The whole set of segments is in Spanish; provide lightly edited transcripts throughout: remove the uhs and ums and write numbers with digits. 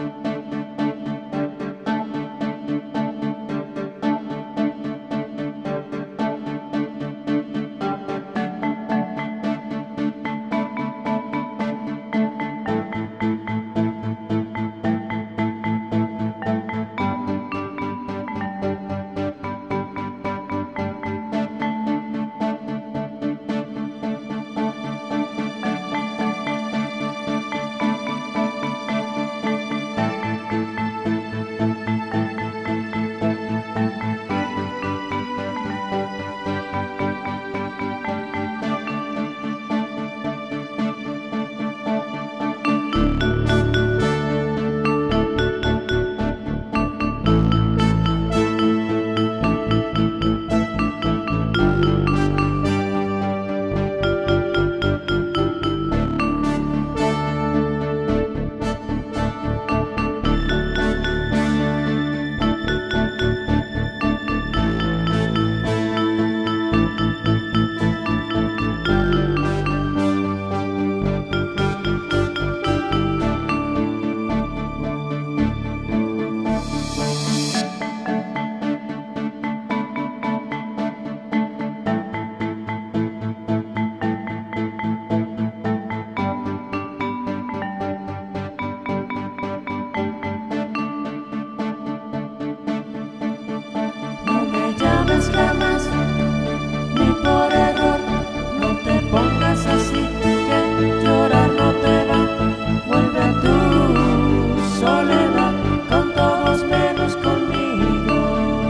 Jamás, ni por error, no te pongas así, que llorar no te va. Vuelve a tu soledad, con todos menos conmigo.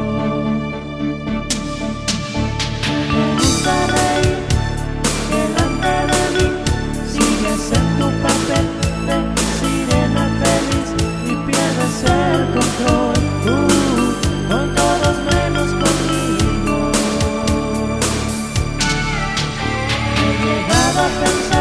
Me gusta reír delante de mí, sigues en tu papel de sirena feliz y pierdes el control. Con todos menos conmigo. He llegado a pensar